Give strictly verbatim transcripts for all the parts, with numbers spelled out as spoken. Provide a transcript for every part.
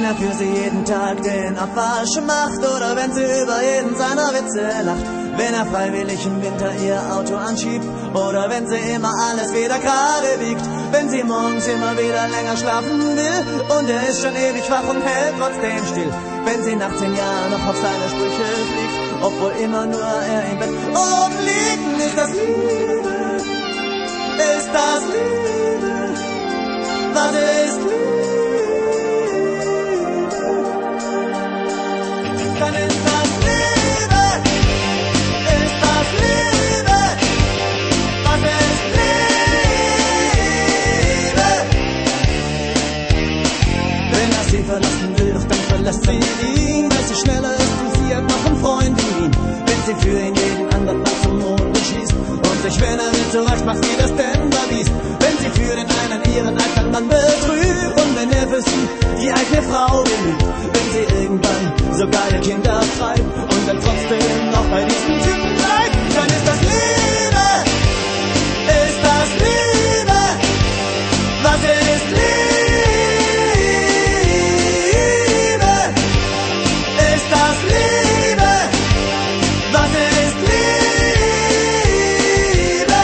er für sie jeden Tag den Abwasch macht oder wenn sie über jeden seiner Witze lacht. Wenn er freiwillig im Winter ihr Auto anschiebt oder wenn sie immer alles wieder gerade biegt. Wenn sie morgens immer wieder länger schlafen will und er ist schon ewig wach und hält trotzdem still. Wenn sie nach zehn Jahren noch auf seine Sprüche fliegt, obwohl immer nur er im Bett oben liegt. Ist das Liebe? Ist das Liebe? Was ist Liebe? Dann ist das Liebe, ist das Liebe, was ist Liebe? Wenn er sie verlassen will, doch dann verlässt sie ihn, weil sie schneller ist und sie hat noch einen Freund in Wien. Wenn sie für ihn jeden anderen Mann zum Mond schießt und sich, wenn er will, zurecht macht, wie das Denver liest. Wenn sie für den einen ihren alten Mann betrügt und wenn er für sie die eigene Frau belügt. Wenn sie irgendwann sogar ihr Kind abtreibt und dann trotzdem noch bei diesem Typen bleibt, dann ist das Liebe, ist das Liebe, was ist Liebe, ist das Liebe, was ist Liebe.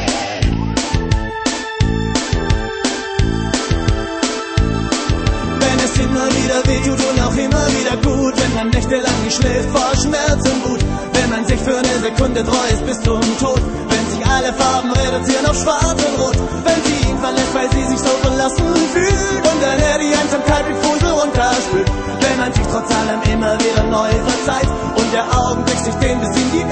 Wenn es immer wieder wehtut und auch immer wieder gut, wenn man nächtelang nicht schläft vor Schmerz und Wut, wenn man sich für eine Sekunde treu ist bis zum Tod, wenn sich alle Farben reduzieren auf schwarz und rot, wenn sie ihn verlässt, weil sie sich so verlassen fühlt und dann er die Einsamkeit mit Fusel runterspült, wenn man sich trotz allem immer wieder neu verzeiht und der Augenblick sich den bis in die